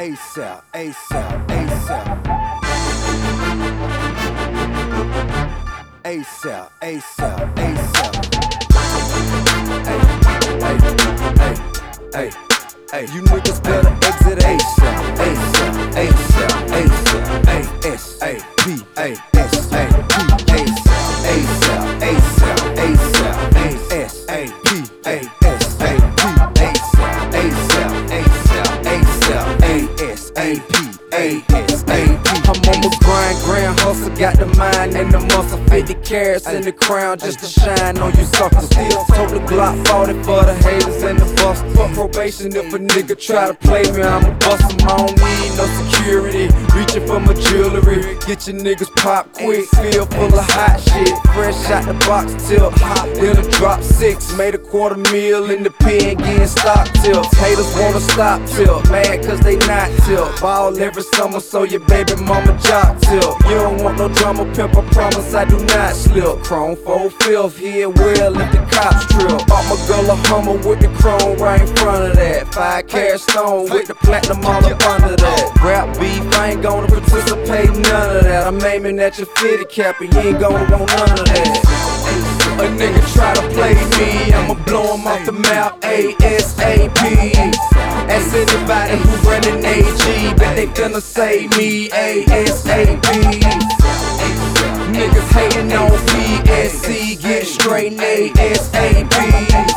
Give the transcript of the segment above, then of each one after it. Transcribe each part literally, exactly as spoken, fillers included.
ASAP, ASAP, ASAP. ASAP, ASAP, ASAP. Hey, hey, hey, hey, hey. You niggas better exit ASAP, ASAP, ASAP, ASAP, A S A P, A S A P, ASAP, ASAP, ASAP, ASAP, A S A P, A S A P, ASAP, ASAP, ASAP, ASAP, A S A P, A S A P. I'm on my grind, grand hustle, got the mind and the muscle, fifty carats in the crown just to shine on you suckers. Still told the Glock forty for the haters and the busters. Fuck probation if a nigga try to play me, I'ma bust him. I don't need no security, reaching for my jewelry. Get your niggas pop quick, feel full of hot shit. Fresh out the box tip, hot, then a drop six. Made a quarter meal in the pen, getting stock tips. Haters wanna stop tip, mad cause they not tip. Ball every summer so your baby mama job tip. You don't want no drama, pimp, I promise I do not slip. Chrome four fifth, here well if the cops trip. Bought my girl a Hummer with the chrome right in front of that. Five carat stone with the platinum all up under that. Rap beef, I ain't gonna participate in none of that. I'm aiming at your fitted cap and you ain't gonna want none of that. A nigga try to play me, I'ma blow him off the map, A S A P. Ask anybody who running A G, bet they finna say me, A S A P. Niggas hating on P S C, get straight in A S A P.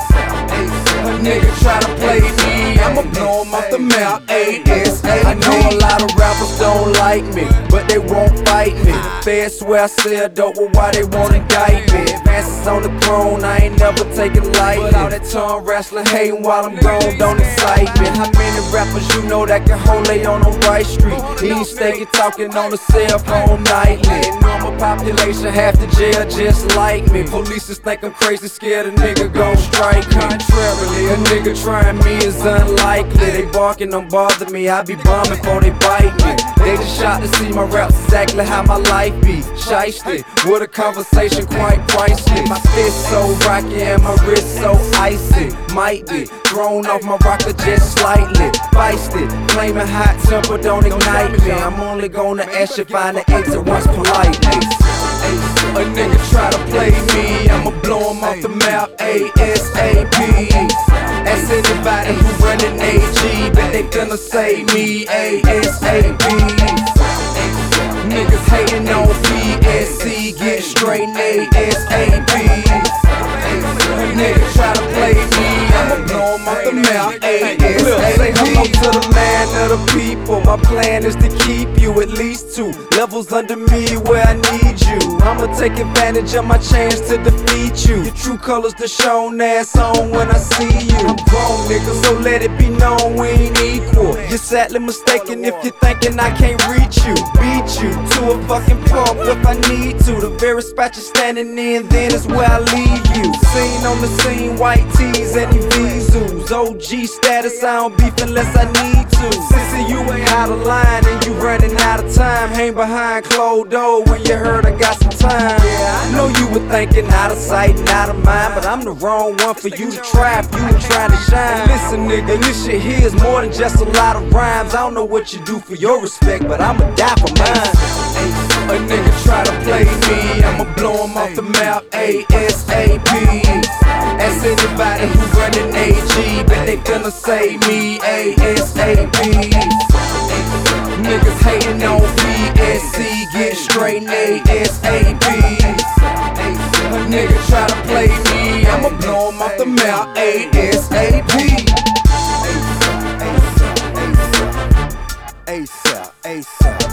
A nigga try to play me, I'ma blow him off the map, A S A P. I know a lot of rappers don't like me, but they won't fight me. Feds swear I sell dope, but why they wanna indict me? Advances on the throne, I ain't never taking lightly. But all that tongue wrestling, hating while I'm gone, don't excite me. How many rappers you know that can hold they on the right street? He ain't steady talking on the cell phone nightly. Normal population, half the jail just like me. Police just think I'm crazy, scared a nigga gon' strike me. Contrarily, a nigga trying me is unlikely. They barking, don't bother me, I be bombing before they bite me. They just shot to see my raps exactly how my life be. Shiesty, with a conversation quite priceless. My fist so rocky and my wrist so icy. Might be thrown off my rocker just slightly. Feisty, claiming hot temper don't ignite me. I'm only gonna ask you find the exit once politely. A nigga try to play me, I'ma blow him off the map, A S A P. Ask anybody who running A G, bet they finna say me, A S A P. Niggas hating on P S C, get straight in A S A P. A nigga try to play me, I'ma blow him off the map, A S A P. Say hello to the man of the people. My plan is to keep you at least two levels under me where I need you. I'ma take advantage of my chance to defeat you. Your true colors the shown ass on when I see you. I'm grown, nigga, so let it be known we ain't equal. You're sadly mistaken if you're thinking I can't reach you. Beat you to a fucking pulp if I need to. The very spot you're standing in, then is where I leave you. Seen on the scene, white tees and Evisus. O G status, I don't beef unless I need to. Sissy, you ain't out of line and you running out of time. Hang behind closed door when you heard I got some time. Yeah, I know you were thinking out of sight and out of mind, but I'm the wrong one for you to try if you were trying to shine. Listen, nigga, this shit here is more than just a lot of rhymes. I don't know what you do for your respect, but I'ma die for mine. A nigga try to play me, I'ma blow him off the map, A S A P. Ask anybody who running A G, bet they finna say me, A S A P. Niggas hating on P S C, get straight in A S A P. A nigga try to play me, I'ma blow him off the map, A S A P. ASAP, ASAP, ASAP.